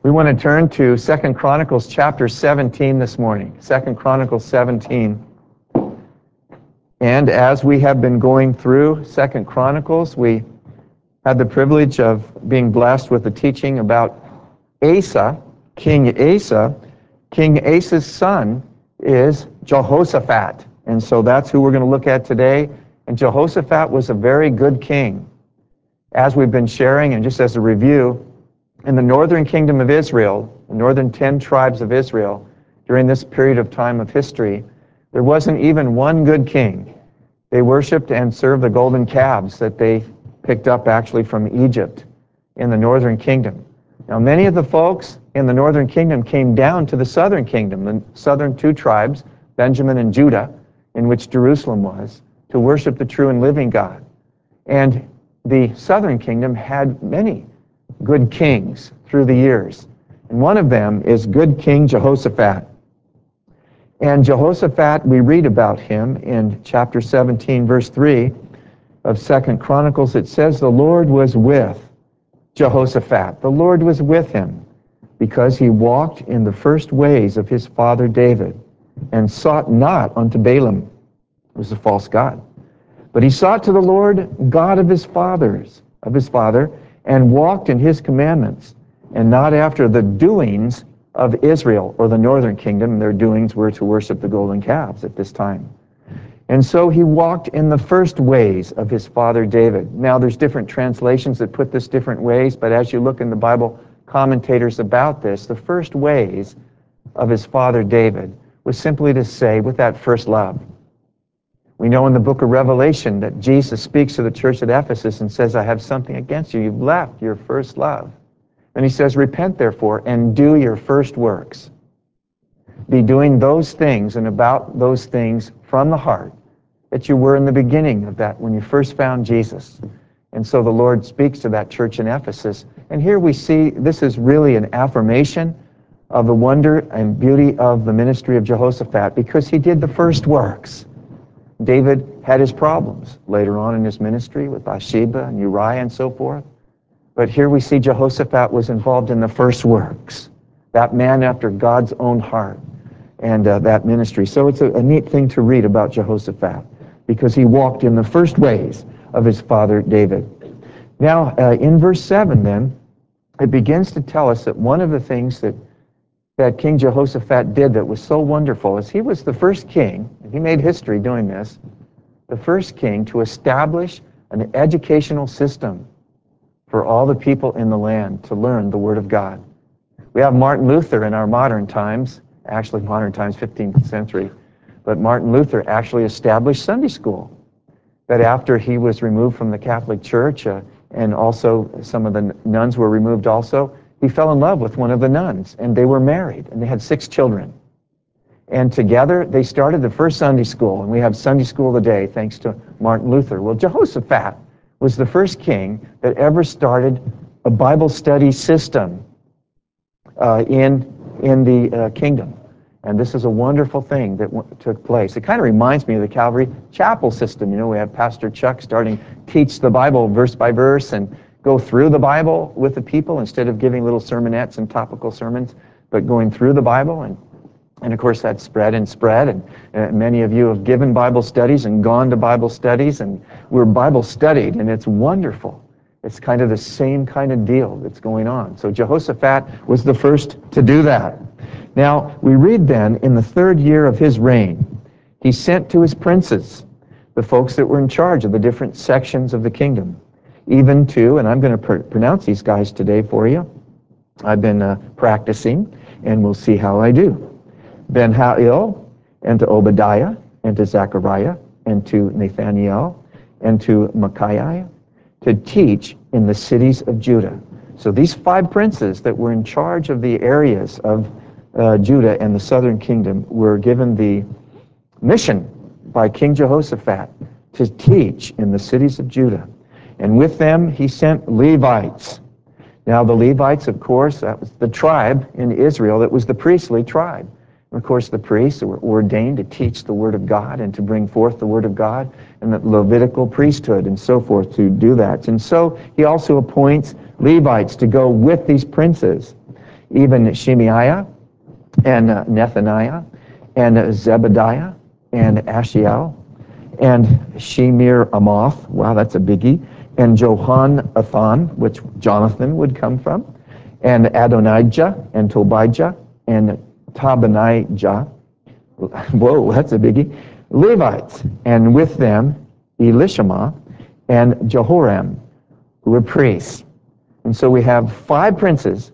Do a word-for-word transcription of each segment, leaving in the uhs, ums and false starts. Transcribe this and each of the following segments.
We want to turn to Second Chronicles chapter seventeen this morning. Second Chronicles seventeen. And as we have been going through Second Chronicles, we had the privilege of being blessed with the teaching about Asa, King Asa. King Asa's son is Jehoshaphat. And so that's who we're going to look at today. And Jehoshaphat was a very good king. As we've been sharing, and just as a review, in the northern kingdom of Israel, the northern ten tribes of Israel, during this period of time of history, there wasn't even one good king. They worshipped and served the golden calves that they picked up actually from Egypt in the northern kingdom. Now, many of the folks in the northern kingdom came down to the southern kingdom, the southern two tribes, Benjamin and Judah, in which Jerusalem was, to worship the true and living God. And the southern kingdom had many good kings through the years. And one of them is good King Jehoshaphat. And Jehoshaphat, we read about him in chapter seventeen, verse three of Second Chronicles. It says, the Lord was with Jehoshaphat. The Lord was with him because he walked in the first ways of his father David and sought not unto Balaam, who was a false god. But he sought to the Lord God of his fathers, of his father, and walked in his commandments, and not after the doings of Israel, or the northern kingdom. Their doings were to worship the golden calves at this time. And so he walked in the first ways of his father David. Now there's different translations that put this different ways, but as you look in the Bible commentators about this, the first ways of his father David was simply to say, with that first love. We know in the book of Revelation that Jesus speaks to the church at Ephesus and says, I have something against you. You've left your first love. And he says, repent therefore and do your first works. Be doing those things and about those things from the heart that you were in the beginning of that when you first found Jesus. And so the Lord speaks to that church in Ephesus. And here we see this is really an affirmation of the wonder and beauty of the ministry of Jehoshaphat because he did the first works. David had his problems later on in his ministry with Bathsheba and Uriah and so forth. But here we see Jehoshaphat was involved in the first works. That man after God's own heart and uh, that ministry. So it's a, a neat thing to read about Jehoshaphat because he walked in the first ways of his father David. Now, uh, in verse seven then, it begins to tell us that one of the things that that King Jehoshaphat did that was so wonderful is he was the first king, and he made history doing this, the first king to establish an educational system for all the people in the land to learn the Word of God. We have Martin Luther in our modern times, actually modern times, fifteenth century, but Martin Luther actually established Sunday school. That after he was removed from the Catholic Church, uh, and also some of the nuns were removed also, he fell in love with one of the nuns, and they were married, and they had six children. And together, they started the first Sunday school, and we have Sunday school today, thanks to Martin Luther. Well, Jehoshaphat was the first king that ever started a Bible study system uh, in, in the uh, kingdom. And this is a wonderful thing that w- took place. It kind of reminds me of the Calvary Chapel system. You know, we have Pastor Chuck starting teach the Bible verse by verse and go through the Bible with the people instead of giving little sermonettes and topical sermons, but going through the Bible. And, and of course, that spread and spread. And uh, many of you have given Bible studies and gone to Bible studies, and we're Bible studied, and it's wonderful. It's kind of the same kind of deal that's going on. So Jehoshaphat was the first to do that. Now, we read then, in the third year of his reign, he sent to his princes, the folks that were in charge of the different sections of the kingdom, even to, and I'm going to pr- pronounce these guys today for you. I've been uh, practicing, and we'll see how I do. Ben-Hail, and to Obadiah, and to Zechariah, and to Nathaniel, and to Micaiah, to teach in the cities of Judah. So these five princes that were in charge of the areas of uh, Judah and the southern kingdom were given the mission by King Jehoshaphat to teach in the cities of Judah. And with them, he sent Levites. Now, the Levites, of course, that was the tribe in Israel that was the priestly tribe. And of course, the priests were ordained to teach the Word of God and to bring forth the Word of God, and the Levitical priesthood and so forth to do that. And so he also appoints Levites to go with these princes. even Shemaiah and uh, Nethaniah and uh, Zebediah and Ashiel and Shemir Amoth, wow, that's a biggie, and Johanathan, which Jonathan would come from, and Adonijah and Tobijah and Tabonijah, whoa, that's a biggie, Levites, and with them Elishama and Jehoram, who were priests. And so we have five princes,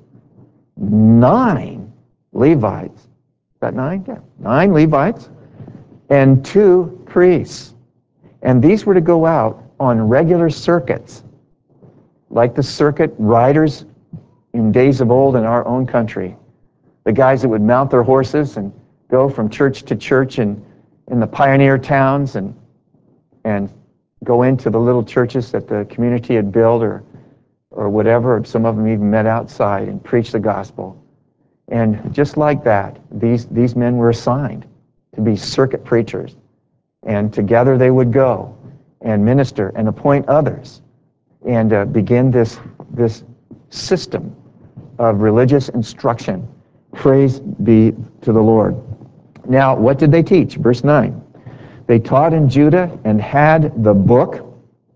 nine Levites. Is that nine? Yeah, nine Levites and two priests. And these were to go out on regular circuits, like the circuit riders in days of old in our own country. The guys that would mount their horses and go from church to church in, in the pioneer towns and, and go into the little churches that the community had built or, or whatever. Some of them even met outside and preached the gospel. And just like that, these, these men were assigned to be circuit preachers. And together they would go and minister and appoint others and uh, begin this, this system of religious instruction. Praise be to the Lord. Now, what did they teach? Verse nine. They taught in Judah and had the book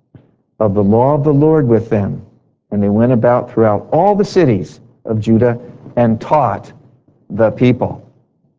of the law of the Lord with them. And they went about throughout all the cities of Judah and taught the people.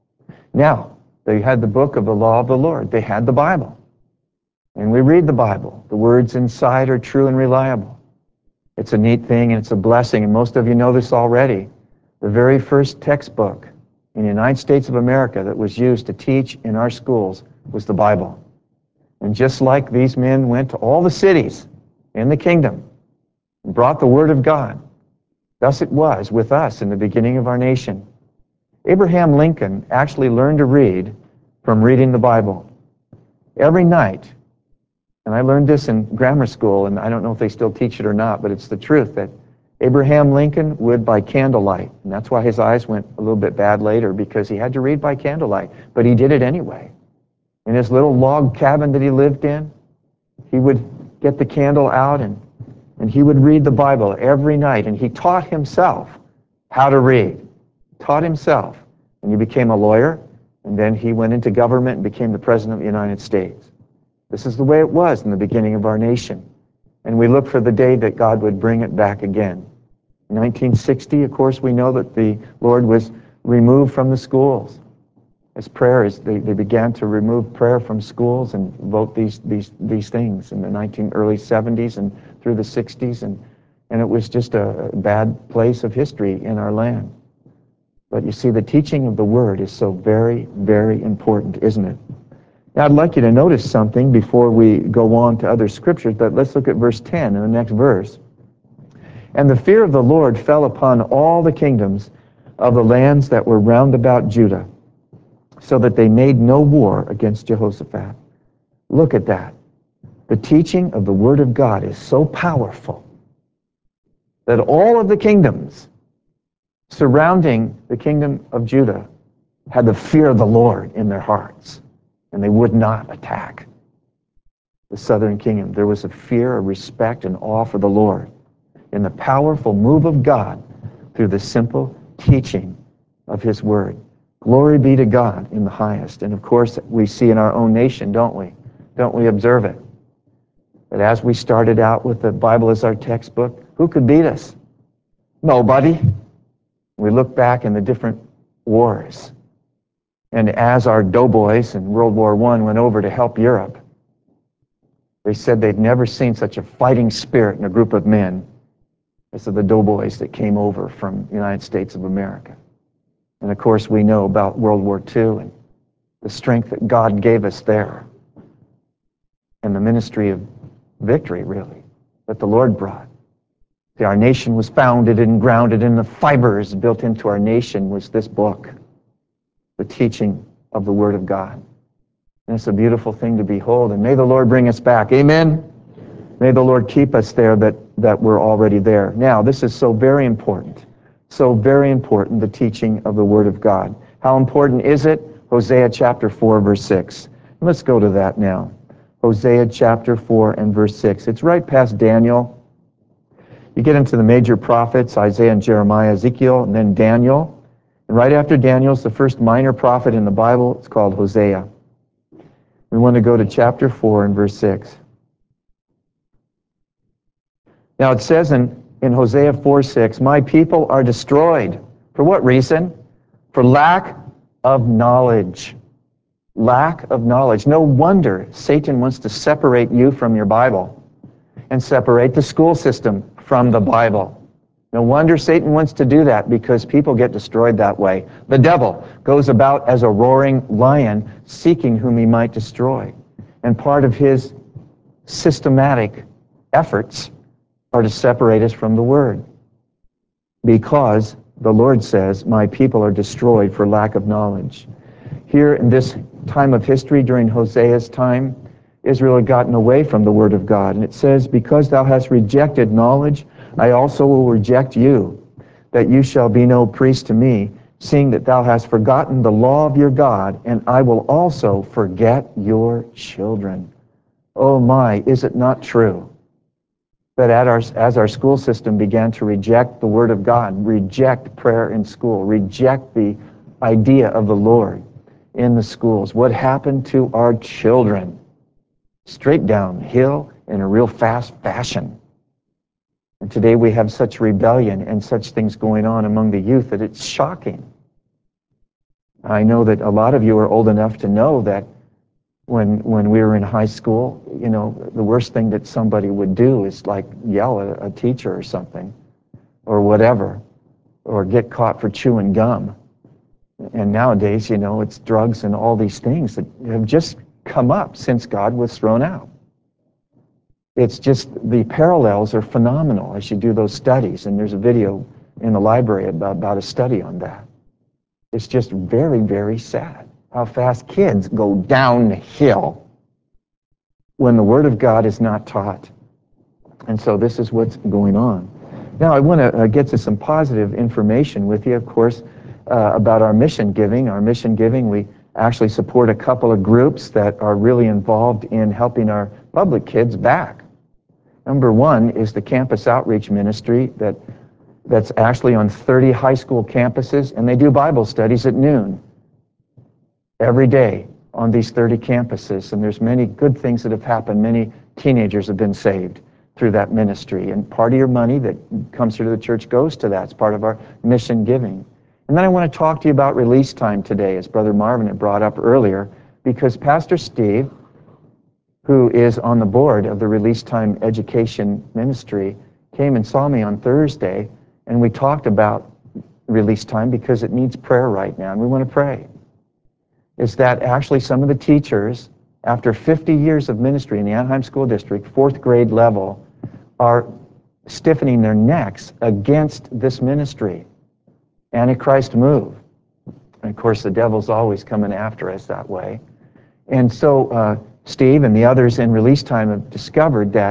Now, they had the book of the law of the Lord. They had the Bible. And we read the Bible. The words inside are true and reliable. It's a neat thing and it's a blessing, and most of you know this already. The very first textbook in the United States of America that was used to teach in our schools was the Bible. And just like these men went to all the cities in the kingdom and brought the Word of God, thus it was with us in the beginning of our nation. Abraham Lincoln actually learned to read from reading the Bible. Every night, and I learned this in grammar school, and I don't know if they still teach it or not, but it's the truth that Abraham Lincoln would by candlelight, and that's why his eyes went a little bit bad later, because he had to read by candlelight, but he did it anyway. In his little log cabin that he lived in, he would get the candle out and, and he would read the Bible every night, and he taught himself how to read. Taught himself, and he became a lawyer, and then he went into government and became the President of the United States. This is the way it was in the beginning of our nation. And we look for the day that God would bring it back again. In nineteen sixty, of course, we know that the Lord was removed from the schools. As prayers, they, they began to remove prayer from schools and vote these, these, these things in the nineteen early seventies and through the sixties. And, and it was just a bad place of history in our land. But you see, the teaching of the Word is so very, very important, isn't it? Now, I'd like you to notice something before we go on to other scriptures, but let's look at verse ten in the next verse. And the fear of the Lord fell upon all the kingdoms of the lands that were round about Judah, so that they made no war against Jehoshaphat. Look at that. The teaching of the Word of God is so powerful that all of the kingdoms surrounding the kingdom of Judah had the fear of the Lord in their hearts, and they would not attack the southern kingdom. There was a fear, a respect, and awe for the Lord in the powerful move of God through the simple teaching of His Word. Glory be to God in the highest. And of course, we see in our own nation, don't we? Don't we observe it? That as we started out with the Bible as our textbook, who could beat us? Nobody. We look back in the different wars. And as our doughboys in World War One went over to help Europe, they said they'd never seen such a fighting spirit in a group of men as the doughboys that came over from the United States of America. And of course, we know about World War Two and the strength that God gave us there, and the ministry of victory, really, that the Lord brought. See, our nation was founded and grounded in the fibers built into our nation was this book, the teaching of the Word of God. And it's a beautiful thing to behold, and may the Lord bring us back. Amen? May the Lord keep us there, that, that we're already there. Now, this is so very important. So very important, the teaching of the Word of God. How important is it? Hosea chapter four, verse six. Let's go to that now. Hosea chapter four and verse six. It's right past Daniel. You get into the major prophets, Isaiah and Jeremiah, Ezekiel, and then Daniel. And right after Daniel is the first minor prophet in the Bible. It's called Hosea. We want to go to chapter four and verse six. Now it says in, in Hosea four six, my people are destroyed. For what reason? For lack of knowledge. Lack of knowledge. No wonder Satan wants to separate you from your Bible and separate the school system from the Bible. No wonder Satan wants to do that, because people get destroyed that way. The devil goes about as a roaring lion, seeking whom he might destroy. And part of his systematic efforts are to separate us from the Word. Because the Lord says, my people are destroyed for lack of knowledge. Here in this time of history, during Hosea's time, Israel had gotten away from the Word of God. And it says, because thou hast rejected knowledge, I also will reject you, that you shall be no priest to me, seeing that thou hast forgotten the law of your God, and I will also forget your children. Oh my, is it not true that at our, as our school system began to reject the Word of God, reject prayer in school, reject the idea of the Lord in the schools, what happened to our children? Straight downhill in a real fast fashion. And today we have such rebellion and such things going on among the youth that it's shocking. I know that a lot of you are old enough to know that when when we were in high school, you know, the worst thing that somebody would do is like yell at a teacher or something, or whatever, or get caught for chewing gum. And nowadays, you know, it's drugs and all these things that have just come up since God was thrown out. It's just, the parallels are phenomenal as you do those studies, and there's a video in the library about, about a study on that. It's just very, very sad how fast kids go downhill when the Word of God is not taught. And so this is what's going on. Now I want to uh, get to some positive information with you, of course, uh, about our mission giving. Our mission giving, we actually support a couple of groups that are really involved in helping our public kids back. Number one is the Campus Outreach Ministry that that's actually on thirty high school campuses, and they do Bible studies at noon every day on these thirty campuses. And there's many good things that have happened. Many teenagers have been saved through that ministry, and part of your money that comes through the church goes to that. It's part of our mission giving. And then I want to talk to you about release time today, as Brother Marvin had brought up earlier, because Pastor Steve, who is on the board of the Release Time Education Ministry, came and saw me on Thursday, and we talked about release time because it needs prayer right now, and we want to pray. Is that actually some of the teachers, after fifty years of ministry in the Anaheim School District, fourth grade level, are stiffening their necks against this ministry. Antichrist move. And of course, the devil's always coming after us that way. And so uh, Steve and the others in Release Time have discovered that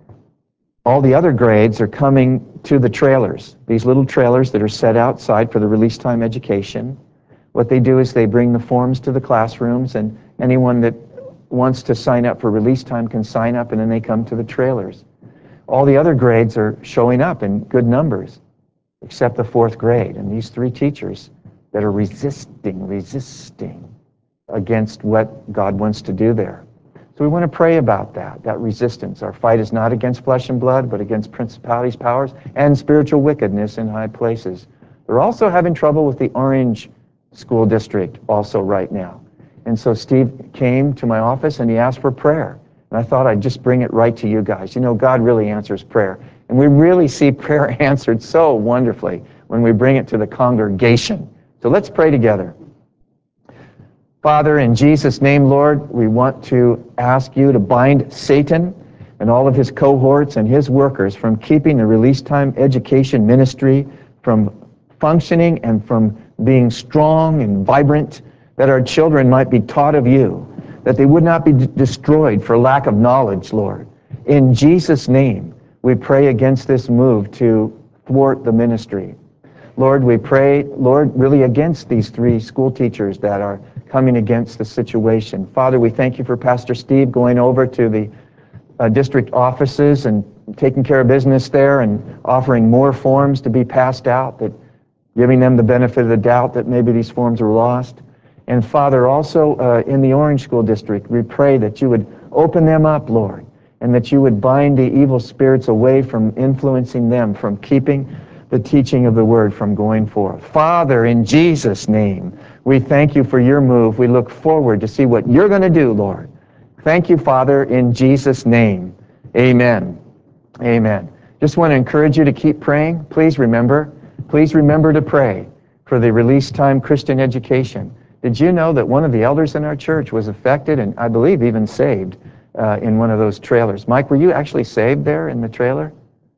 all the other grades are coming to the trailers, these little trailers that are set outside for the Release Time education. What they do is they bring the forms to the classrooms, and anyone that wants to sign up for Release Time can sign up, and then they come to the trailers. All the other grades are showing up in good numbers, except the fourth grade. And these three teachers that are resisting, resisting against what God wants to do there. So we want to pray about that, that resistance. Our fight is not against flesh and blood, but against principalities, powers, and spiritual wickedness in high places. They're also having trouble with the Orange School District also right now. And so Steve came to my office and he asked for prayer. And I thought I'd just bring it right to you guys. You know, God really answers prayer. And we really see prayer answered so wonderfully when we bring it to the congregation. So let's pray together. Father, in Jesus' name, Lord, we want to ask you to bind Satan and all of his cohorts and his workers from keeping the Release Time Education Ministry from functioning and from being strong and vibrant, that our children might be taught of you, that they would not be d- destroyed for lack of knowledge, Lord. In Jesus' name, we pray against this move to thwart the ministry. Lord, we pray, Lord, really against these three school teachers that are coming against the situation. Father, we thank you for Pastor Steve going over to the uh, district offices and taking care of business there and offering more forms to be passed out, that giving them the benefit of the doubt that maybe these forms are lost. And Father, also uh, in the Orange School District, we pray that you would open them up, Lord, and that you would bind the evil spirits away from influencing them, from keeping the teaching of the Word from going forth. Father, in Jesus' name, we thank you for your move. We look forward to see what you're going to do, Lord. Thank you, Father, in Jesus' name. Amen. Amen. Just want to encourage you to keep praying. Please remember, please remember to pray for the Release Time Christian Education. Did you know that one of the elders in our church was affected and I believe even saved uh, in one of those trailers? Mike, were you actually saved there in the trailer?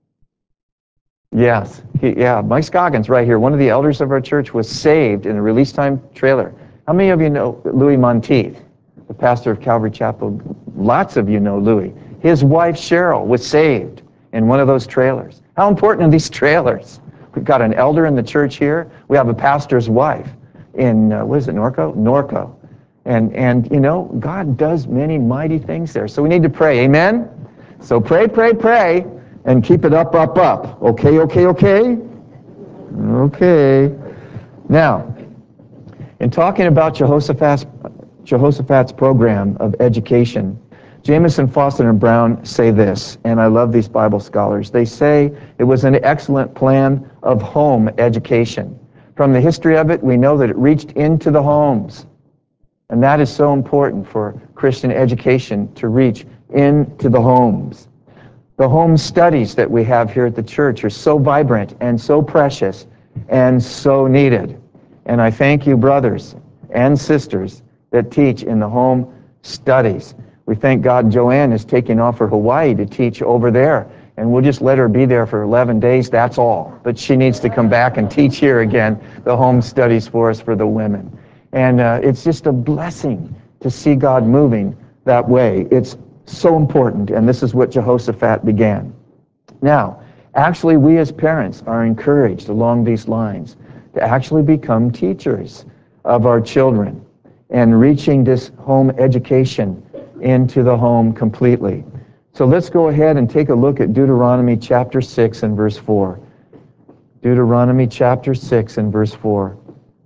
Yes. He, yeah, Mike Scoggins right here. One of the elders of our church was saved in a Release Time trailer. How many of you know Louis Monteith, the pastor of Calvary Chapel? Lots of you know Louis. His wife Cheryl was saved in one of those trailers. How important are these trailers? We've got an elder in the church here. We have a pastor's wife in, uh, what is it, Norco? Norco. And, and, you know, God does many mighty things there. So we need to pray. Amen? So pray, pray, pray, and keep it up, up, up. Okay, okay, okay? Okay. Now, in talking about Jehoshaphat's, Jehoshaphat's program of education, Jamison, Foster, and Brown say this, and I love these Bible scholars. They say it was an excellent plan of home education. From the history of it, we know that it reached into the homes. And that is so important for Christian education, to reach into the homes. The home studies that we have here at the church are so vibrant and so precious and so needed. And I thank you, brothers and sisters, that teach in the home studies. We thank God Joanne is taking off for Hawaii to teach over there. And we'll just let her be there for eleven days, that's all. But she needs to come back and teach here again the home studies for us for the women. And uh, it's just a blessing to see God moving that way. It's so important, and this is what Jehoshaphat began. Now, actually, we as parents are encouraged along these lines to actually become teachers of our children and reaching this home education into the home completely. So let's go ahead and take a look at Deuteronomy chapter six and verse four. Deuteronomy chapter six and verse four.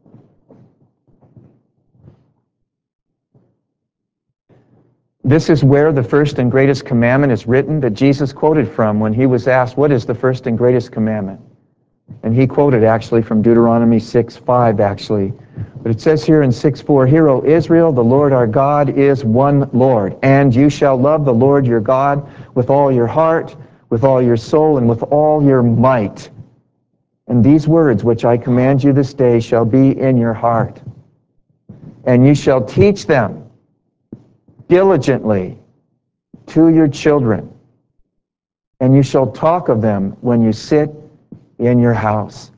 This is where the first and greatest commandment is written that Jesus quoted from when he was asked, what is the first and greatest commandment? And he quoted actually from Deuteronomy six five actually. But it says here in six four, Hear, O Israel, the Lord our God is one Lord, and you shall love the Lord your God with all your heart, with all your soul, and with all your might. And these words which I command you this day shall be in your heart. And you shall teach them diligently to your children, and you shall talk of them when you sit in your house.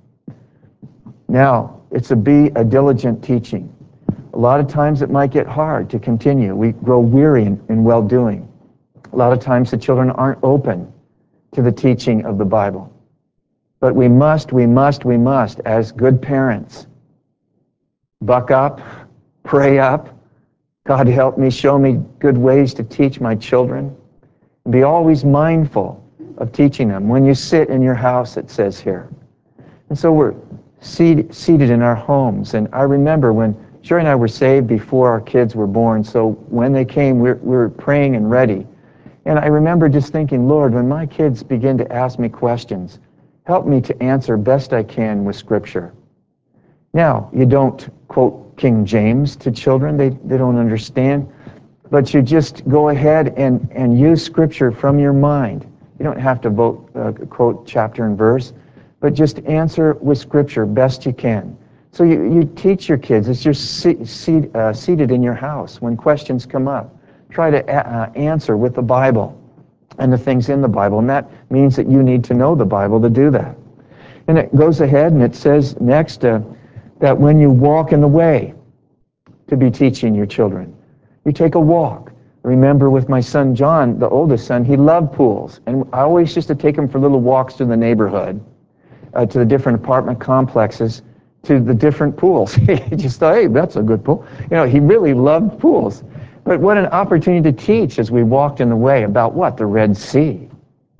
Now, it's a be a diligent teaching. A lot of times it might get hard to continue. We grow weary in, in well-doing. A lot of times the children aren't open to the teaching of the Bible. But we must, we must, we must, as good parents, buck up, pray up. God, help me, show me good ways to teach my children. And be always mindful of teaching them. When you sit in your house, it says here. And so we're seated, seated in our homes. And I remember when Sherry and I were saved before our kids were born. So when they came, we were, we were praying and ready. And I remember just thinking, Lord, when my kids begin to ask me questions, help me to answer best I can with Scripture. Now, you don't quote King James to children. They, they don't understand. But you just go ahead and, and use Scripture from your mind. You don't have to vote, uh, quote chapter and verse, but just answer with Scripture best you can. So you, you teach your kids. It's just se- se- uh, seated in your house. When questions come up, try to a- uh, answer with the Bible and the things in the Bible. And that means that you need to know the Bible to do that. And it goes ahead and it says next, uh, that when you walk in the way, to be teaching your children. You take a walk. Remember with my son John, the oldest son, he loved pools. And I always used to take him for little walks through the neighborhood, uh, to the different apartment complexes, to the different pools. He just thought, hey, that's a good pool. You know, he really loved pools. But what an opportunity to teach as we walked in the way about what? The Red Sea.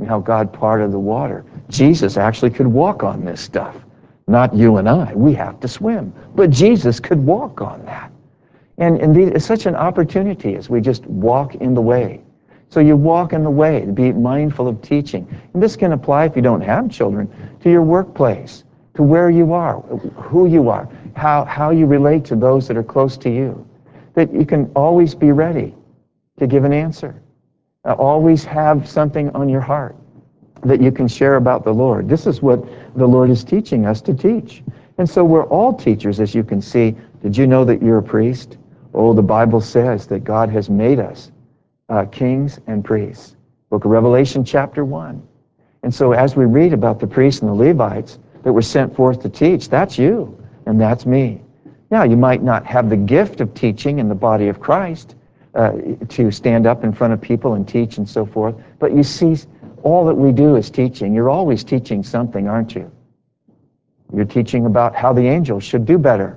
and how God parted the water. Jesus actually could walk on this stuff. Not you and I. We have to swim. But Jesus could walk on that. And, and the, it's such an opportunity as we just walk in the way. So you walk in the way to be mindful of teaching. And this can apply, if you don't have children, to your workplace, to where you are, who you are, how, how you relate to those that are close to you. That you can always be ready to give an answer. Uh, always have something on your heart that you can share about the Lord. This is what the Lord is teaching us to teach. And so we're all teachers, as you can see. Did you know that you're a priest? Oh, the Bible says that God has made us uh, kings and priests. Book of Revelation, chapter one. And so as we read about the priests and the Levites that were sent forth to teach, that's you and that's me. Now, you might not have the gift of teaching in the body of Christ uh, to stand up in front of people and teach and so forth, but you see, all that we do is teaching. You're always teaching something, aren't you? You're teaching about how the angels should do better.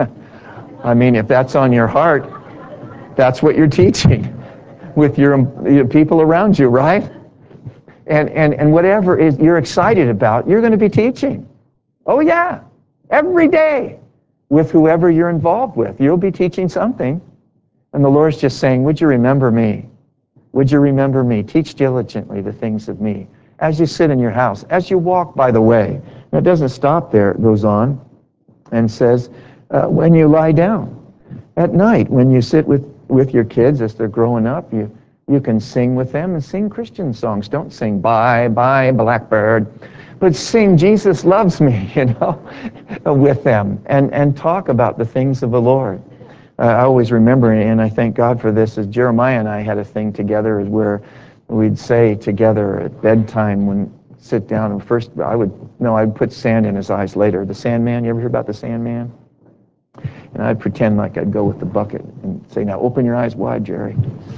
I mean, if that's on your heart, that's what you're teaching with your, your people around you, right? And, and, and whatever is you're excited about, you're going to be teaching. Oh, yeah, every day with whoever you're involved with. You'll be teaching something. And the Lord's just saying, would you remember me? Would you remember me? Teach diligently the things of me. As you sit in your house, as you walk by the way. And it doesn't stop there. It goes on and says, uh, when you lie down. At night, when you sit with, with your kids as they're growing up, you, you can sing with them and sing Christian songs. Don't sing Bye, Bye, Blackbird, but sing Jesus Loves Me, you know, with them and, and talk about the things of the Lord. Uh, I always remember, and I thank God for this, is Jeremiah and I had a thing together where we'd say together at bedtime when sit down and first I would, no, I'd put sand in his eyes later. The Sandman, you ever hear about the Sandman? And I'd pretend like I'd go with the bucket and say, now open your eyes wide, Jerry.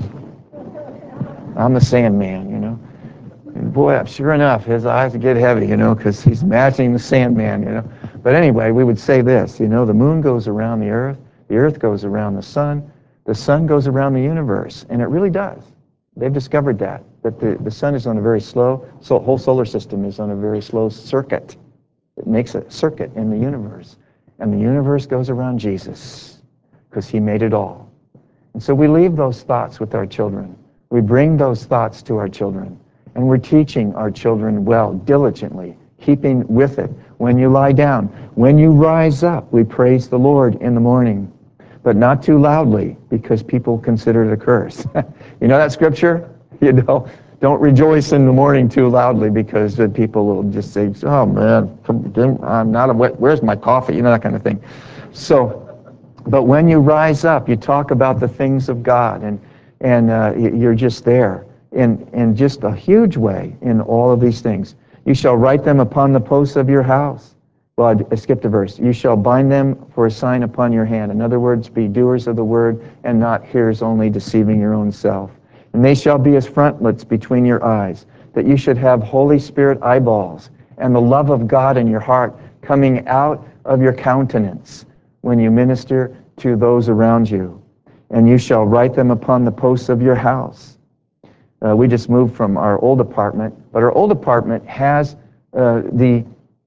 I'm the Sandman, you know. And boy, sure enough, his eyes would get heavy, you know, because he's imagining the Sandman, you know. But anyway, we would say this, you know, the moon goes around the earth, the earth goes around the sun, the sun goes around the universe, and it really does. They've discovered that, that the, the sun is on a very slow, so whole solar system is on a very slow circuit. It makes a circuit in the universe. And the universe goes around Jesus, because he made it all. And so we leave those thoughts with our children. We bring those thoughts to our children. And we're teaching our children well, diligently, keeping with it. When you lie down, when you rise up, we praise the Lord in the morning. But not too loudly, because people consider it a curse. You know that scripture? You know, don't rejoice in the morning too loudly, because the people will just say, oh man, I'm not a wet, where's my coffee? You know, that kind of thing. So, but when you rise up, you talk about the things of God, and, and uh, you're just there in, in just a huge way in all of these things. You shall write them upon the posts of your house. Well, I skipped a verse. You shall bind them for a sign upon your hand. In other words, be doers of the word and not hearers only, deceiving your own self. And they shall be as frontlets between your eyes, that you should have Holy Spirit eyeballs and the love of God in your heart coming out of your countenance when you minister to those around you. And you shall write them upon the posts of your house. Uh, we just moved from our old apartment, but our old apartment has uh, the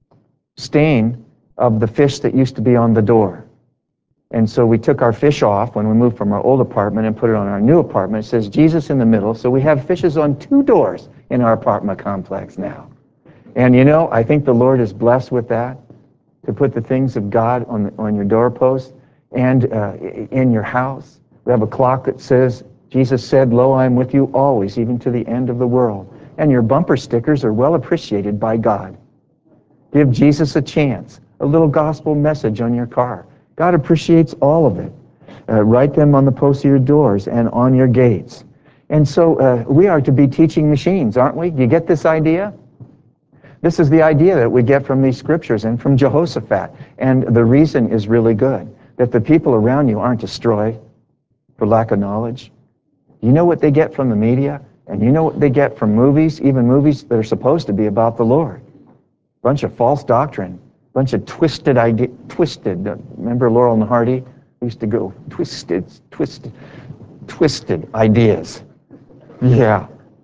stain of the fish that used to be on the door. And so we took our fish off when we moved from our old apartment and put it on our new apartment. It says Jesus in the middle, so we have fishes on two doors in our apartment complex now. And you know, I think the Lord is blessed with that, to put the things of God on, the, on your doorpost and uh, in your house. We have a clock that says, Jesus said, lo, I am with you always, even to the end of the world. And your bumper stickers are well appreciated by God. Give Jesus a chance. A little gospel message on your car. God appreciates all of it. Uh, write them on the posts of your doors and on your gates. And so uh, we are to be teaching machines, aren't we? Do you get this idea? This is the idea that we get from these scriptures and from Jehoshaphat. And the reason is really good, that the people around you aren't destroyed for lack of knowledge. You know what they get from the media? And you know what they get from movies, even movies that are supposed to be about the Lord. Bunch of false doctrine, bunch of twisted idea, twisted. Uh, remember Laurel and Hardy? We used to go twisted, twisted, twisted ideas. Yeah,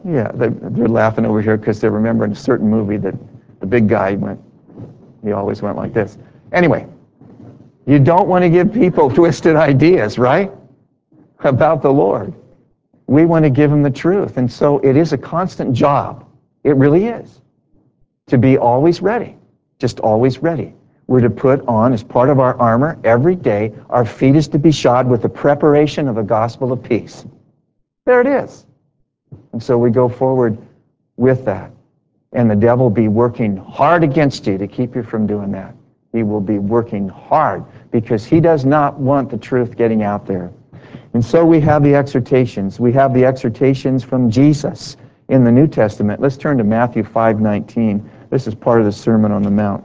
Yeah, they, they're laughing over here because they're remembering a certain movie that the big guy went, he always went like this. Anyway, you don't want to give people twisted ideas, right, about the Lord. We want to give them the truth. And so it is a constant job. It really is. To be always ready. Just always ready. We're to put on, as part of our armor, every day, our feet is to be shod with the preparation of the gospel of peace. There it is. And so we go forward with that. And the devil will be working hard against you to keep you from doing that. He will be working hard because he does not want the truth getting out there. And so we have the exhortations. We have the exhortations from Jesus in the New Testament. Let's turn to Matthew five nineteen. This is part of the Sermon on the Mount.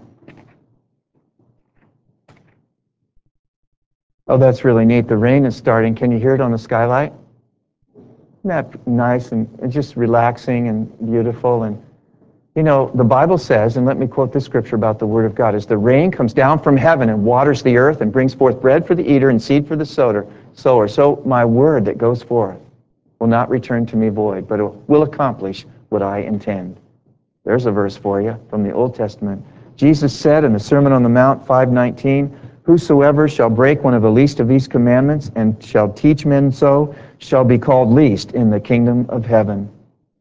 Oh, that's really neat. The rain is starting. Can you hear it on the skylight? Isn't that nice and just relaxing and beautiful? And you know, the Bible says, and let me quote this scripture about the Word of God, as the rain comes down from heaven and waters the earth and brings forth bread for the eater and seed for the sower, sower, so my word that goes forth will not return to me void, but it will accomplish what I intend. There's a verse for you from the Old Testament. Jesus said in the Sermon on the Mount, five nineteen, whosoever shall break one of the least of these commandments and shall teach men so, shall be called least in the kingdom of heaven.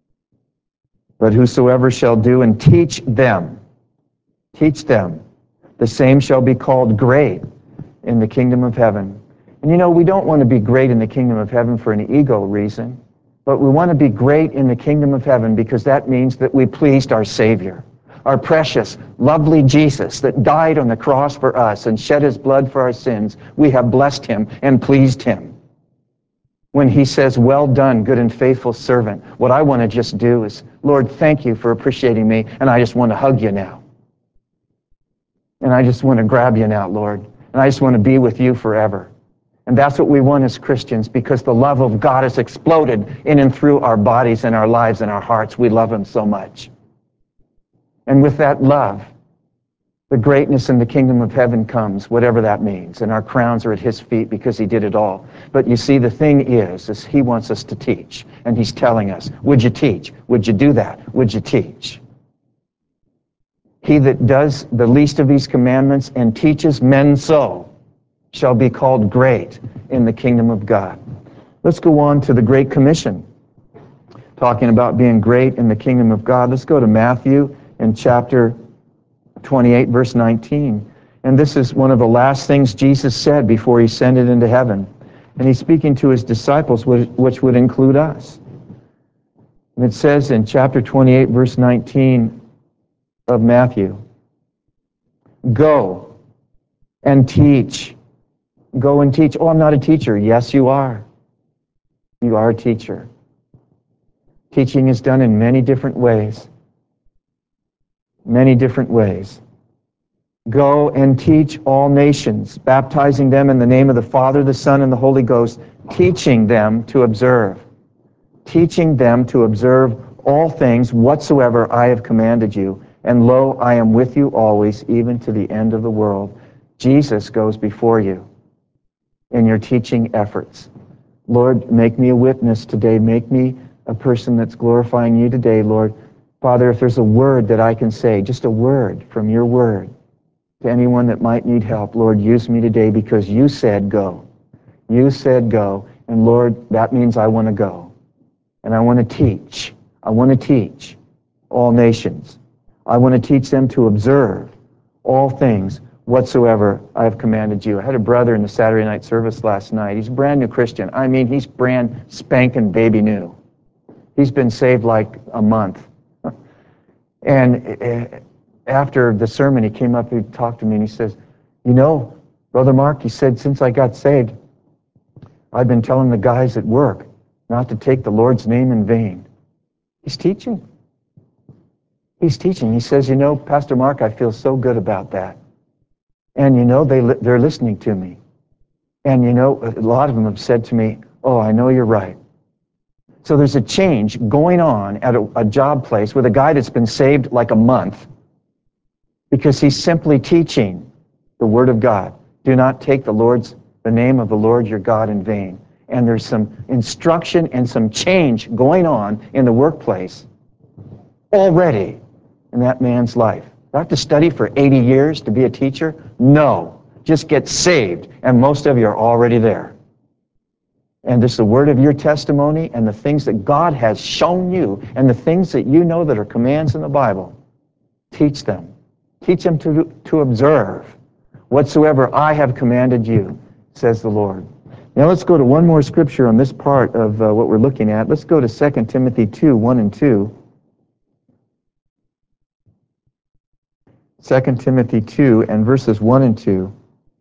But whosoever shall do and teach them, teach them, the same shall be called great in the kingdom of heaven. And you know, we don't want to be great in the kingdom of heaven for an ego reason, but we want to be great in the kingdom of heaven because that means that we pleased our Savior, our precious, lovely Jesus that died on the cross for us and shed his blood for our sins. We have blessed him and pleased him. When he says, well done, good and faithful servant, what I want to just do is, Lord, thank you for appreciating me, and I just want to hug you now. And I just want to grab you now, Lord. And I just want to be with you forever. And that's what we want as Christians, because the love of God has exploded in and through our bodies and our lives and our hearts. We love him so much. And with that love, the greatness in the kingdom of heaven comes, whatever that means. And our crowns are at his feet because he did it all. But you see, the thing is, is he wants us to teach. And he's telling us, would you teach? Would you do that? Would you teach? He that does the least of these commandments and teaches men so shall be called great in the kingdom of God. Let's go on to the Great Commission. Talking about being great in the kingdom of God. Let's go to Matthew in chapter twenty-eight, verse nineteen. And this is one of the last things Jesus said before he ascended into heaven. And he's speaking to his disciples, which would include us. And it says in chapter twenty-eight, verse nineteen of Matthew, go and teach. Go and teach. Oh, I'm not a teacher. Yes, you are. You are a teacher. Teaching is done in many different ways. Many different ways. Go and teach all nations, baptizing them in the name of the Father, the Son, and the Holy Ghost, teaching them to observe. Teaching them to observe all things whatsoever I have commanded you. And lo, I am with you always, even to the end of the world. Jesus goes before you in your teaching efforts. Lord, make me a witness today. Make me a person that's glorifying you today, Lord. Father, if there's a word that I can say, just a word from your word to anyone that might need help, Lord, use me today because you said go. You said go. And Lord, that means I want to go. And I want to teach. I want to teach all nations. I want to teach them to observe all things whatsoever I have commanded you. I had a brother in the Saturday night service last night. He's a brand new Christian. I mean, he's brand spanking baby new. He's been saved like a month. And after the sermon, he came up, he talked to me, and he says, you know, Brother Mark, he said, since I got saved, I've been telling the guys at work not to take the Lord's name in vain. He's teaching. He's teaching. He says, you know, Pastor Mark, I feel so good about that. And, you know, they, they're listening to me. And, you know, a lot of them have said to me, oh, I know you're right. So there's a change going on at a, a job place with a guy that's been saved like a month because he's simply teaching the Word of God. Do not take the Lord's, the name of the Lord your God in vain. and there's some instruction and some change going on in the workplace already in that man's life. Do I have to study for eighty years to be a teacher? No. Just get saved, and most of you are already there. And just the word of your testimony and the things that God has shown you and the things that you know that are commands in the Bible, teach them. Teach them to, to observe whatsoever I have commanded you, says the Lord. Now let's go to one more scripture on this part of uh, what we're looking at. Let's go to Second Timothy two, one and two. Second Timothy two and verses one and two.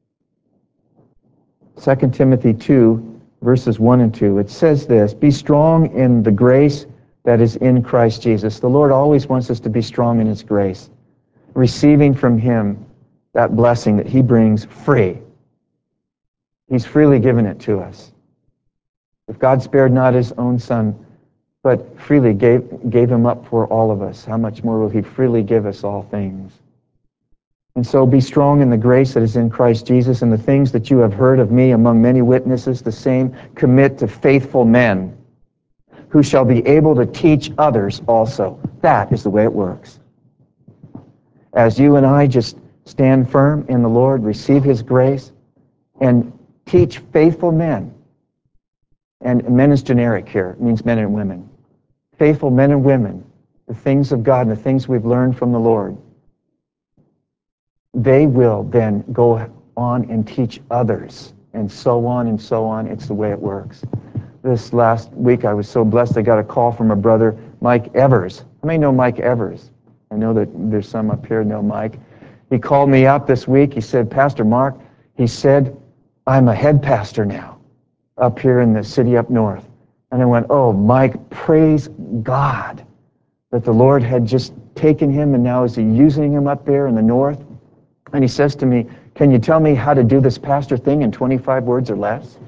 Second Timothy two, verses one and two. It says this, be strong in the grace that is in Christ Jesus. The Lord always wants us to be strong in His grace, receiving from Him that blessing that He brings free. He's freely given it to us. If God spared not His own Son, but freely gave, gave Him up for all of us, how much more will He freely give us all things? And so be strong in the grace that is in Christ Jesus, and the things that you have heard of me among many witnesses, the same commit to faithful men who shall be able to teach others also. That is the way it works. As you and I just stand firm in the Lord, receive His grace, and teach faithful men. And men is generic here. It means men and women. Faithful men and women, the things of God and the things we've learned from the Lord. They will then go on and teach others, and so on and so on. It's the way it works. This last week I was so blessed I got a call from a brother, Mike Evers. How many know Mike Evers? I know that there's some up here who know Mike. He called me up this week. He said, Pastor Mark, he said, I'm a head pastor now up here in the city up north. And I went, oh, Mike, praise God that the Lord had just taken him and now is He using him up there in the north. And he says to me, can you tell me how to do this pastor thing in twenty-five words or less?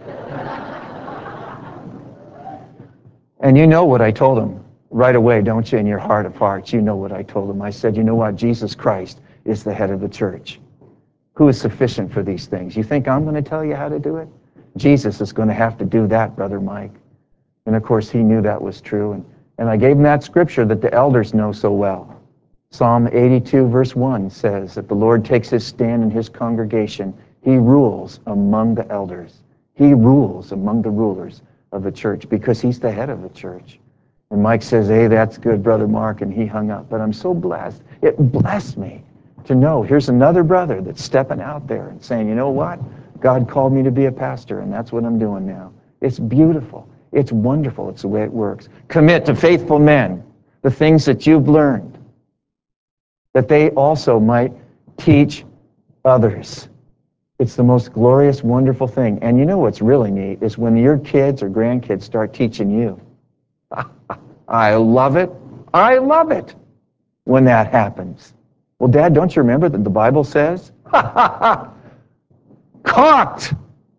And you know what I told him right away, don't you, in your heart of hearts? You know what I told him. I said, you know what? Jesus Christ is the head of the church. Who is sufficient for these things? You think I'm going to tell you how to do it? Jesus is going to have to do that, Brother Mike. And of course, he knew that was true. And, and I gave him that scripture that the elders know so well. Psalm eighty-two, verse one says that the Lord takes His stand in His congregation. He rules among the elders. He rules among the rulers of the church because He's the head of the church. And Mike says, hey, that's good, Brother Mark, and he hung up. But I'm so blessed. It blessed me to know here's another brother that's stepping out there and saying, you know what? God called me to be a pastor, and that's what I'm doing now. It's beautiful. It's wonderful. It's the way it works. Commit to faithful men the things that you've learned, that they also might teach others. It's the most glorious, wonderful thing. And you know what's really neat is when your kids or grandkids start teaching you. I love it. I love it when that happens. Well, Dad, don't you remember that the Bible says? Ha ha ha! Caught!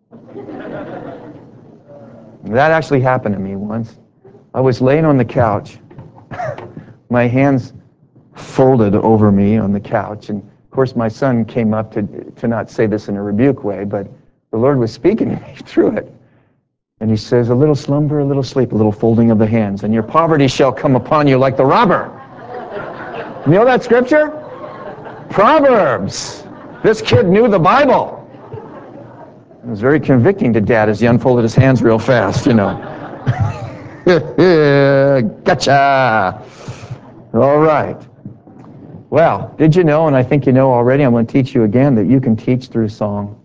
That actually happened to me once. I was laying on the couch. My hands folded over me on the couch, and of course my son came up to to not say this in a rebuke way, but the Lord was speaking to me through it. And He says, a little slumber, a little sleep, a little folding of the hands, and your poverty shall come upon you like the robber. You know that scripture? Proverbs. This kid knew the Bible. It was very convicting to Dad as he unfolded his hands real fast, you know. Gotcha. All right. Well, did you know, and I think you know already, I'm going to teach you again, that you can teach through song.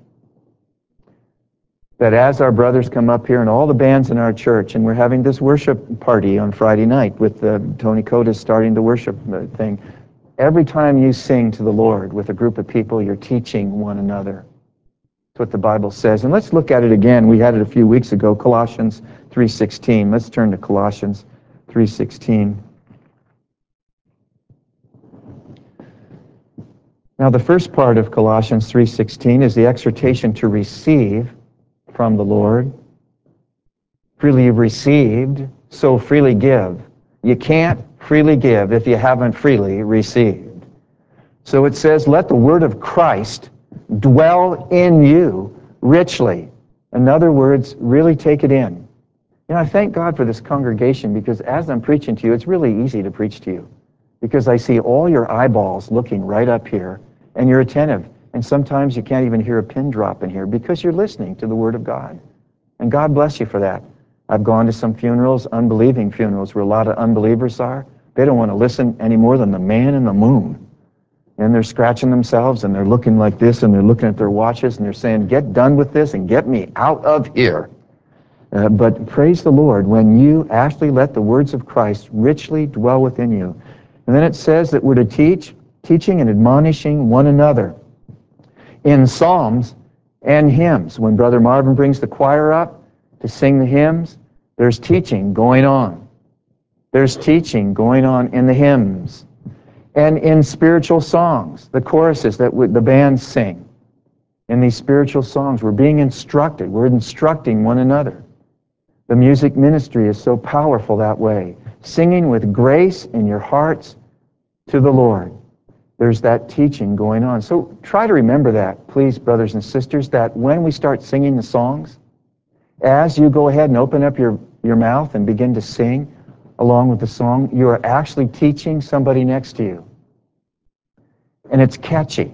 That as our brothers come up here and all the bands in our church, and we're having this worship party on Friday night with uh, Tony Cotis starting the worship thing, every time you sing to the Lord with a group of people, you're teaching one another. That's what the Bible says. And let's look at it again. We had it a few weeks ago, Colossians three sixteen. Let's turn to Colossians three sixteen. Now, the first part of Colossians three sixteen is the exhortation to receive from the Lord. Freely you've received, so freely give. You can't freely give if you haven't freely received. So it says, let the word of Christ dwell in you richly. In other words, really take it in. You know, I thank God for this congregation, because as I'm preaching to you, it's really easy to preach to you, because I see all your eyeballs looking right up here, and you're attentive. And sometimes you can't even hear a pin drop in here because you're listening to the Word of God. And God bless you for that. I've gone to some funerals, unbelieving funerals, where a lot of unbelievers are. They don't want to listen any more than the man in the moon. And they're scratching themselves, and they're looking like this, and they're looking at their watches, and they're saying, get done with this and get me out of here. Uh, but praise the Lord when you actually let the words of Christ richly dwell within you. And then it says that we're to teach, teaching and admonishing one another in psalms and hymns. When Brother Marvin brings the choir up to sing the hymns, there's teaching going on. There's teaching going on in the hymns. And in spiritual songs, the choruses that the bands sing. In these spiritual songs, we're being instructed. We're instructing one another. The music ministry is so powerful that way. Singing with grace in your hearts to the Lord. There's that teaching going on. So try to remember that, please, brothers and sisters, that when we start singing the songs, as you go ahead and open up your, your mouth and begin to sing along with the song, you are actually teaching somebody next to you. And it's catchy.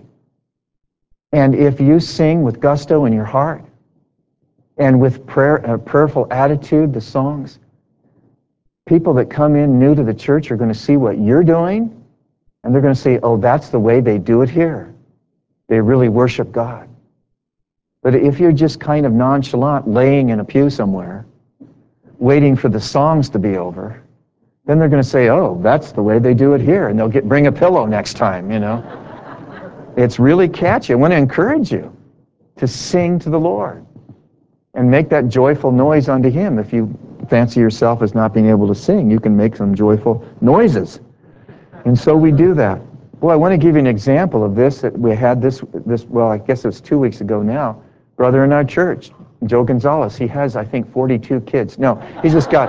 And if you sing with gusto in your heart and with prayer, a prayerful attitude, the songs, people that come in new to the church are going to see what you're doing, and they're going to say, oh, that's the way they do it here. They really worship God. But if you're just kind of nonchalant, laying in a pew somewhere, waiting for the songs to be over, then they're going to say, oh, that's the way they do it here, and they'll get bring a pillow next time, you know. It's really catchy. I want to encourage you to sing to the Lord and make that joyful noise unto Him. If you fancy yourself as not being able to sing, you can make some joyful noises. And so we do that. Well, I want to give you an example of this that we had this, this well, I guess it was two weeks ago now. Brother in our church, Joe Gonzalez, he has, I think, forty-two kids. No, he's just got,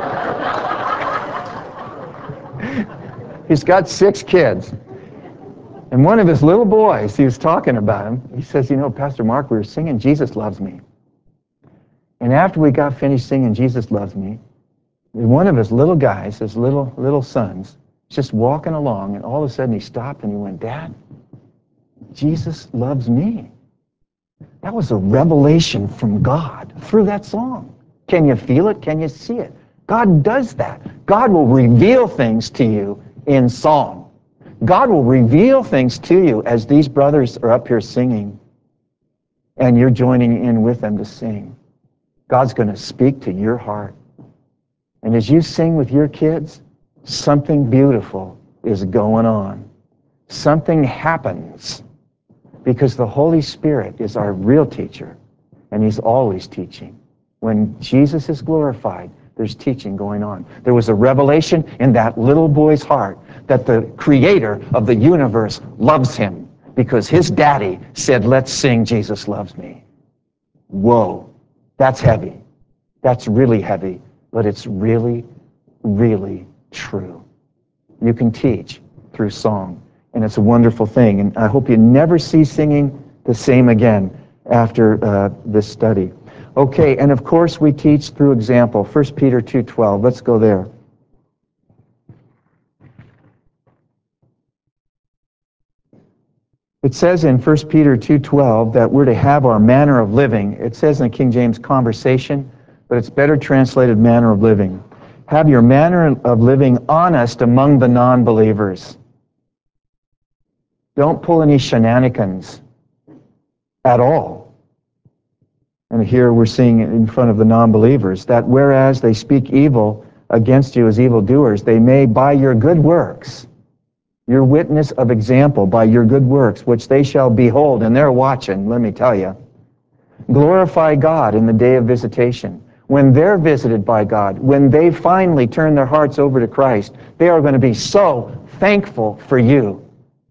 he's got six kids. And one of his little boys, he was talking about him, he says, you know, Pastor Mark, we were singing Jesus Loves Me. And after we got finished singing Jesus Loves Me, one of his little guys, his little little sons, just walking along, and all of a sudden he stopped and he went, Dad, Jesus loves me. That was a revelation from God through that song. Can you feel it? Can you see it? God does that. God will reveal things to you in song. God will reveal things to you as these brothers are up here singing, and you're joining in with them to sing. God's going to speak to your heart. And as you sing with your kids, something beautiful is going on. Something happens because the Holy Spirit is our real teacher, and He's always teaching. When Jesus is glorified, there's teaching going on. There was a revelation in that little boy's heart that the Creator of the universe loves him because his daddy said, let's sing Jesus Loves Me. Whoa, that's heavy. That's really heavy, but it's really, really true. You can teach through song, and it's a wonderful thing. And I hope you never see singing the same again after uh, this study. Okay, and of course we teach through example. First Peter two twelve, let's go there. It says in First Peter two twelve that we're to have our manner of living. It says in the King James conversation, but it's better translated manner of living. Have your manner of living honest among the non-believers. Don't pull any shenanigans at all. And here we're seeing it in front of the non-believers, that whereas they speak evil against you as evildoers, they may by your good works, your witness of example, by your good works, which they shall behold, and they're watching, let me tell you, glorify God in the day of visitation. When they're visited by God, when they finally turn their hearts over to Christ, they are going to be so thankful for you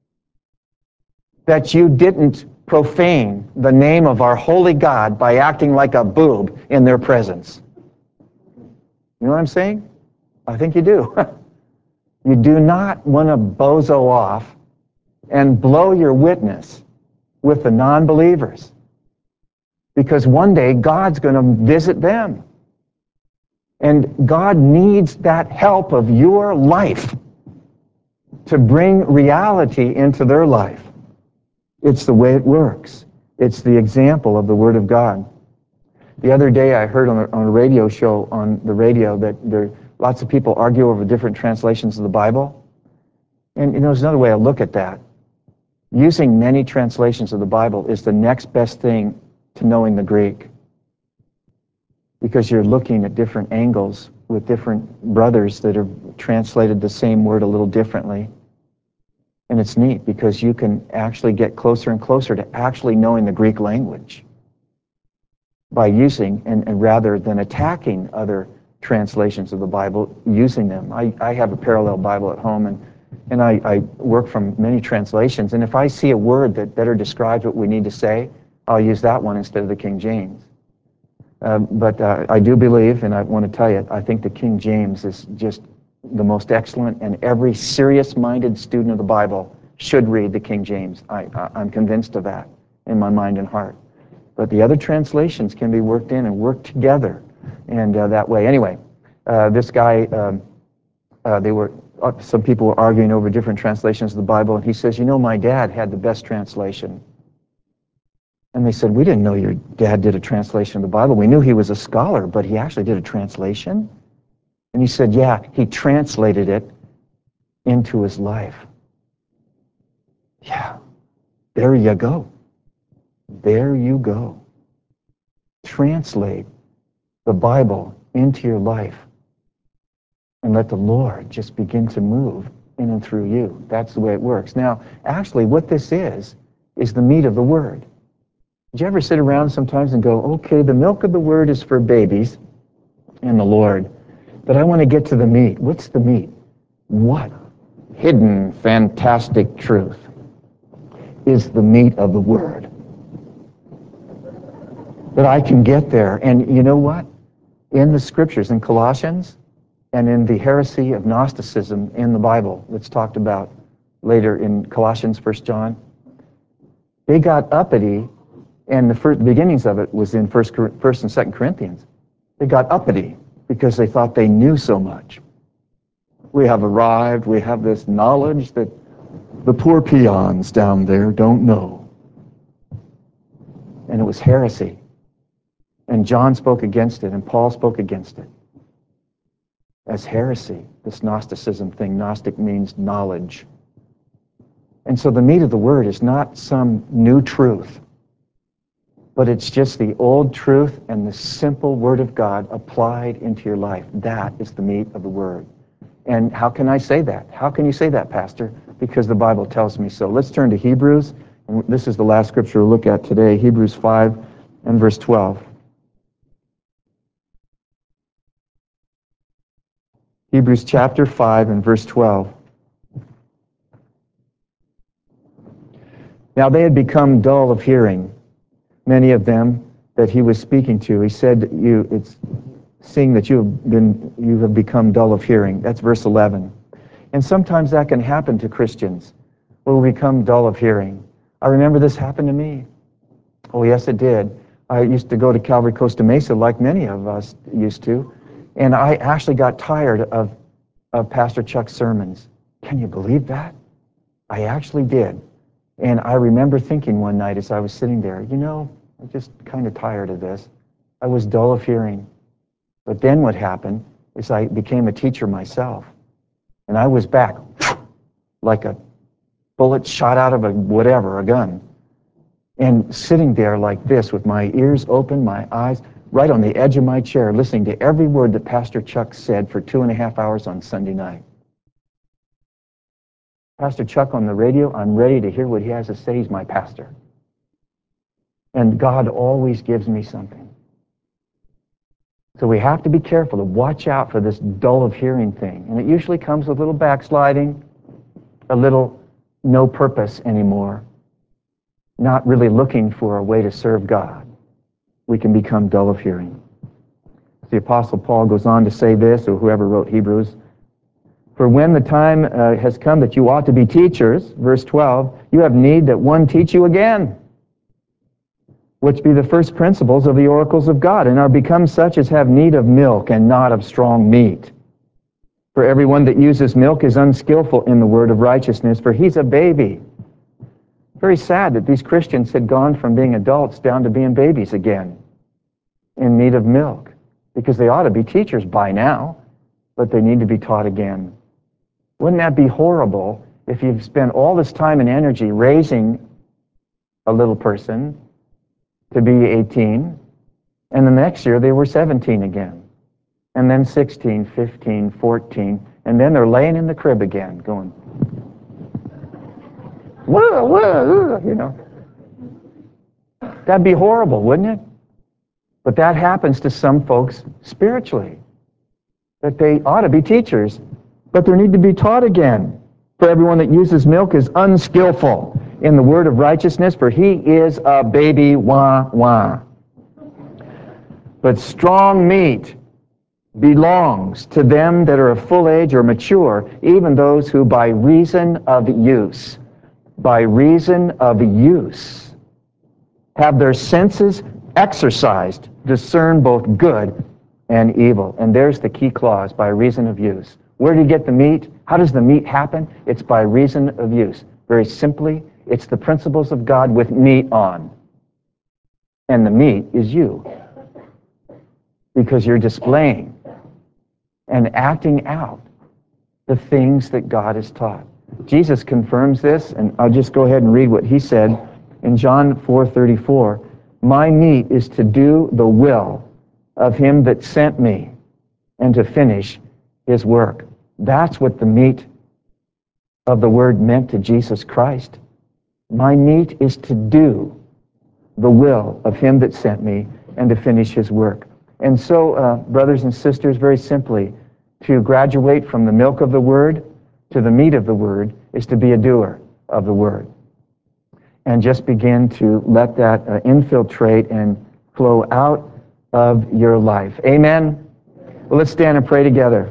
that you didn't profane the name of our holy God by acting like a boob in their presence. You know what I'm saying? I think you do. You do not want to bozo off and blow your witness with the non-believers. because one day God's going to visit them. And God needs that help of your life to bring reality into their life. It's the way it works. It's the example of the Word of God. The other day I heard on a, on a radio show on the radio that there lots of people argue over different translations of the Bible. And you know, there's another way to look at that. Using many translations of the Bible is the next best thing to knowing the Greek, because you're looking at different angles with different brothers that have translated the same word a little differently. And it's neat because you can actually get closer and closer to actually knowing the Greek language by using, and, and rather than attacking other translations of the Bible, using them. I, I have a parallel Bible at home, and, and I, I work from many translations, and if I see a word that better describes what we need to say, I'll use that one instead of the King James. Uh, but uh, I do believe, and I want to tell you, I think the King James is just the most excellent, and every serious-minded student of the Bible should read the King James. I, I, I'm convinced of that in my mind and heart. But the other translations can be worked in and worked together, and uh, that way. Anyway, uh, this guy, um, uh, they were, uh, some people were arguing over different translations of the Bible, and he says, you know, my dad had the best translation. And they said, we didn't know your dad did a translation of the Bible. We knew he was a scholar, but he actually did a translation? And he said, yeah, he translated it into his life. Yeah, there you go. There you go. Translate the Bible into your life and let the Lord just begin to move in and through you. That's the way it works. Now, actually, what this is, is the meat of the Word. Did you ever sit around sometimes and go, okay, the milk of the Word is for babies and the Lord, but I want to get to the meat. What's the meat? What hidden, fantastic truth is the meat of the Word? That I can get there. And you know what? In the Scriptures, in Colossians, and in the heresy of Gnosticism in the Bible that's talked about later in Colossians, First John, they got uppity, and the first beginnings of it was in First, First and Second Corinthians. They got uppity because they thought they knew so much. We have arrived, we have this knowledge that the poor peons down there don't know. And it was heresy. And John spoke against it, and Paul spoke against it as heresy, this Gnosticism thing. Gnostic means knowledge. And so the meat of the Word is not some new truth, but it's just the old truth and the simple Word of God applied into your life. That is the meat of the Word. And how can I say that? How can you say that, Pastor? Because the Bible tells me so. Let's turn to Hebrews, and this is the last scripture we'll look at today, Hebrews five and verse twelve. Hebrews chapter five and verse twelve. Now they had become dull of hearing, many of them that he was speaking to. He said, "You, it's seeing that you have been, you have become dull of hearing." That's verse eleven. And sometimes that can happen to Christians, where we become dull of hearing. I remember this happened to me. Oh, yes, it did. I used to go to Calvary Costa Mesa, like many of us used to, and I actually got tired of, of Pastor Chuck's sermons. Can you believe that? I actually did. And I remember thinking one night as I was sitting there, you know, I'm just kind of tired of this. I was dull of hearing. But then what happened is I became a teacher myself. And I was back like a bullet shot out of a whatever, a gun. And sitting there like this with my ears open, my eyes right on the edge of my chair, listening to every word that Pastor Chuck said for two and a half hours on Sunday night. Pastor Chuck on the radio, I'm ready to hear what he has to say. He's my pastor. And God always gives me something. So we have to be careful to watch out for this dull of hearing thing. And it usually comes with a little backsliding, a little no purpose anymore, not really looking for a way to serve God. We can become dull of hearing. The Apostle Paul goes on to say this, or whoever wrote Hebrews, "For when the time uh, has come that you ought to be teachers," verse twelve, "you have need that one teach you again, which be the first principles of the oracles of God, and are become such as have need of milk and not of strong meat. For everyone that uses milk is unskillful in the word of righteousness, for he's a baby. Very sad that these Christians had gone from being adults down to being babies again, in need of milk, because they ought to be teachers by now, but they need to be taught again. Wouldn't that be horrible if you've spent all this time and energy raising a little person to be eighteen, and the next year they were seventeen again, and then sixteen, fifteen, fourteen, and then they're laying in the crib again going, whoa, whoa, you know. That'd be horrible, wouldn't it? But that happens to some folks spiritually, that they ought to be teachers, but they need to be taught again. For everyone that uses milk is unskillful in the word of righteousness, for he is a baby, wah, wah. But strong meat belongs to them that are of full age or mature, even those who by reason of use, by reason of use, have their senses exercised, discern both good and evil. And there's the key clause, by reason of use. Where do you get the meat? How does the meat happen? It's by reason of use. Very simply, it's the principles of God with meat on. And the meat is you. Because you're displaying and acting out the things that God has taught. Jesus confirms this, and I'll just go ahead and read what he said in John four thirty-four. My meat is to do the will of him that sent me and to finish his work. That's what the meat of the word meant to Jesus Christ. My meat is to do the will of him that sent me and to finish his work. And so, uh, brothers and sisters, very simply, to graduate from the milk of the word to the meat of the word is to be a doer of the word. And just begin to let that uh, infiltrate and flow out of your life. Amen? Well, let's stand and pray together.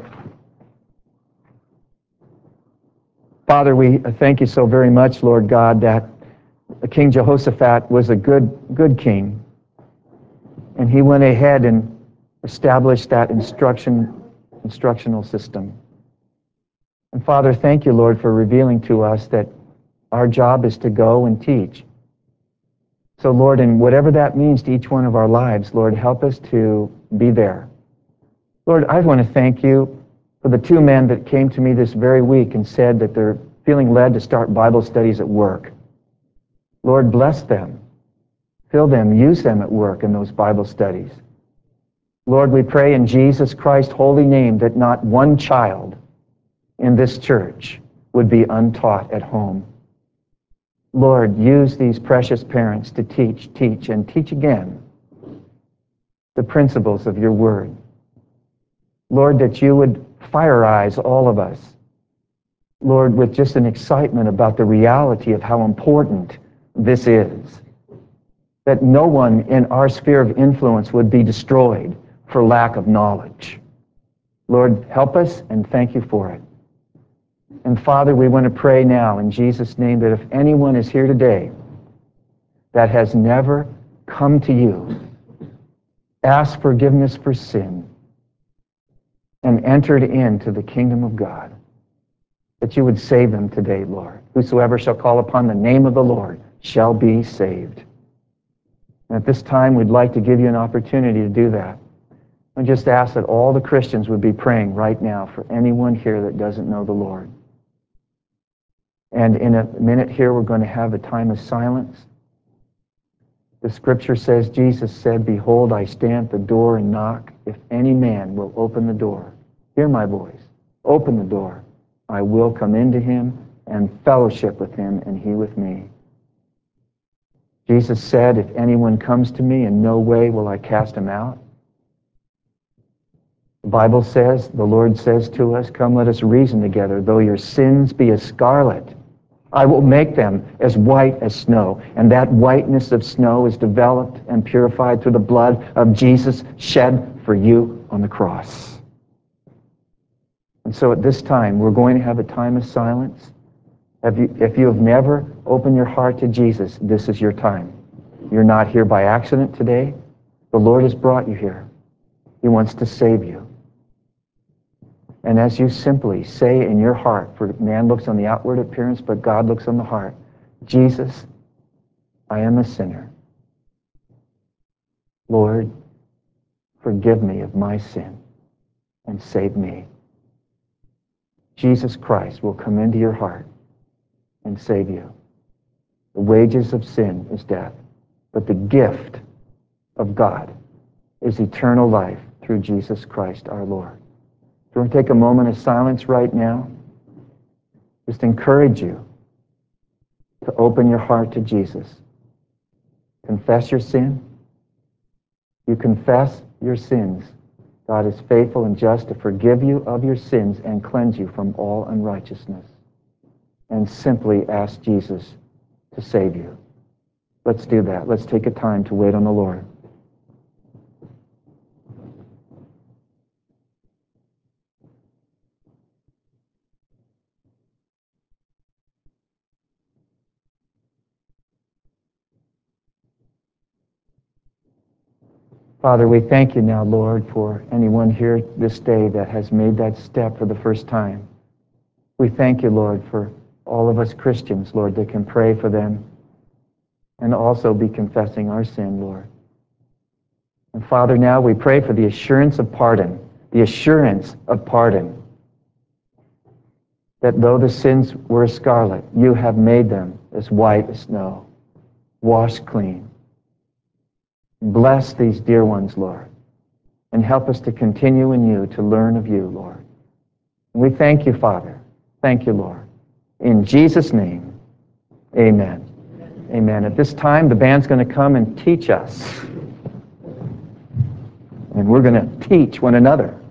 Father, we thank you so very much, Lord God, that King Jehoshaphat was a good, good king. And he went ahead and established that instruction, instructional system. And Father, thank you, Lord, for revealing to us that our job is to go and teach. So, Lord, in whatever that means to each one of our lives, Lord, help us to be there. Lord, I want to thank you for the two men that came to me this very week and said that they're feeling led to start Bible studies at work. Lord, bless them. Fill them, use them at work in those Bible studies. Lord, we pray in Jesus Christ's holy name that not one child in this church would be untaught at home. Lord, use these precious parents to teach, teach, and teach again the principles of your word. Lord, that you would fireize all of us, Lord, with just an excitement about the reality of how important this is. That no one in our sphere of influence would be destroyed for lack of knowledge. Lord, help us and thank you for it. And Father, we want to pray now in Jesus' name that if anyone is here today that has never come to you, asked forgiveness for sin, and entered into the kingdom of God, that you would save them today, Lord. Whosoever shall call upon the name of the Lord shall be saved. And at this time, we'd like to give you an opportunity to do that. I just ask that all the Christians would be praying right now for anyone here that doesn't know the Lord. And in a minute here, we're going to have a time of silence. The scripture says, Jesus said, behold, I stand at the door and knock. If any man will open the door, hear my voice, open the door, I will come into him and fellowship with him and he with me. Jesus said, if anyone comes to me, in no way will I cast him out. The Bible says, the Lord says to us, come, let us reason together. Though your sins be as scarlet, I will make them as white as snow. And that whiteness of snow is developed and purified through the blood of Jesus shed for you on the cross. And so at this time, we're going to have a time of silence. If you, if you have never opened your heart to Jesus, this is your time. You're not here by accident today. The Lord has brought you here. He wants to save you. And as you simply say in your heart, for man looks on the outward appearance, but God looks on the heart, Jesus, I am a sinner. Lord, forgive me of my sin and save me. Jesus Christ will come into your heart and save you. The wages of sin is death, but the gift of God is eternal life through Jesus Christ our Lord. Do you want to take a moment of silence right now? Just encourage you to open your heart to Jesus. Confess your sin. You confess your sins. God is faithful and just to forgive you of your sins and cleanse you from all unrighteousness. And simply ask Jesus to save you. Let's do that. Let's take a time to wait on the Lord. Father, we thank you now, Lord, for anyone here this day that has made that step for the first time. We thank you, Lord, for all of us Christians, Lord, that can pray for them and also be confessing our sin, Lord. And Father, now we pray for the assurance of pardon, the assurance of pardon, that though the sins were scarlet, you have made them as white as snow, washed clean. Bless these dear ones, Lord, and help us to continue in you, to learn of you, Lord. And we thank you, Father. Thank you, Lord. In Jesus' name, amen. Amen. At this time, the band's going to come and teach us. And we're going to teach one another.